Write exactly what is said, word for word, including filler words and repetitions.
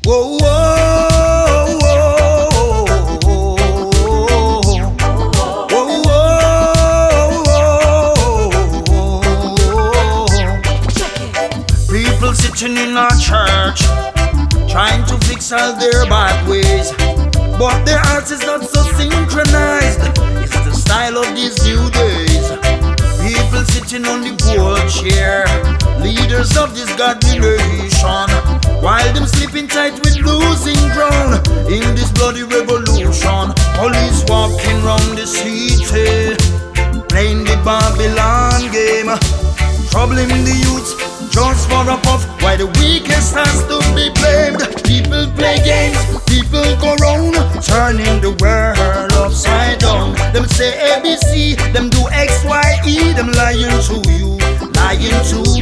Whoa, whoa, whoa, whoa, whoa. People sitting in our church, trying to fix all their bad ways, but their hearts is not so synchronized. It's the style of these new days. People sitting on the gold chair, leaders of this godly nation, while them sleeping tight with losing ground in this bloody revolution. Police walking round the city, playing the Babylon game, troubling the youths just for a puff, while the weakest has to be blamed. People play games, people go round, turning the world upside down. Them say A B C, them do X Y E, them lying to you, lying to